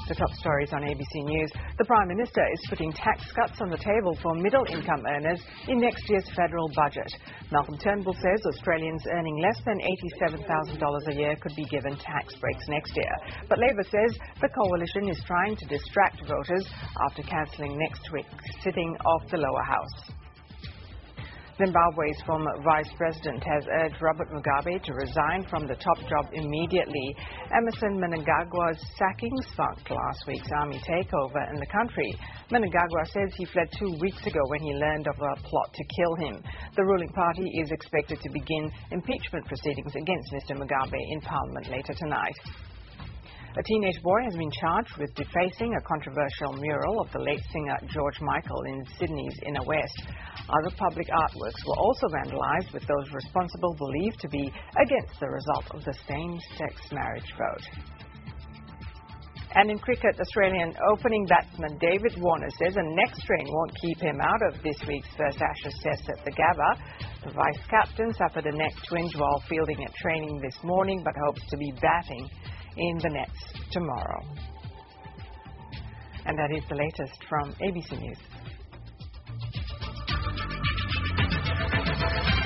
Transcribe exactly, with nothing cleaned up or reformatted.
The top stories on A B C News. The Prime Minister is putting tax cuts on the table for middle-income earners in next year's federal budget. Malcolm Turnbull says Australians earning less than eighty-seven thousand dollars a year could be given tax breaks next year. But Labor says the coalition is trying to distract voters after cancelling next week's sitting of the lower house. Zimbabwe's former vice president has urged Robert Mugabe to resign from the top job immediately. Emmerson Mnangagwa's sacking sparked last week's army takeover in the country. Mnangagwa says he fled two weeks ago when he learned of a plot to kill him. The ruling party is expected to begin impeachment proceedings against Mister Mugabe in Parliament later tonight. A teenage boy has been charged with defacing a controversial mural of the late singer George Michael in Sydney's Inner West. Other public artworks were also vandalised, with those responsible believed to be against the result of the same-sex marriage vote. And in cricket, Australian opening batsman David Warner says a neck strain won't keep him out of this week's first Ashes Test at the Gabba. The vice-captain suffered a neck twinge while fielding at training this morning, but hopes to be batting in the nets tomorrow. And that is the latest from A B C News.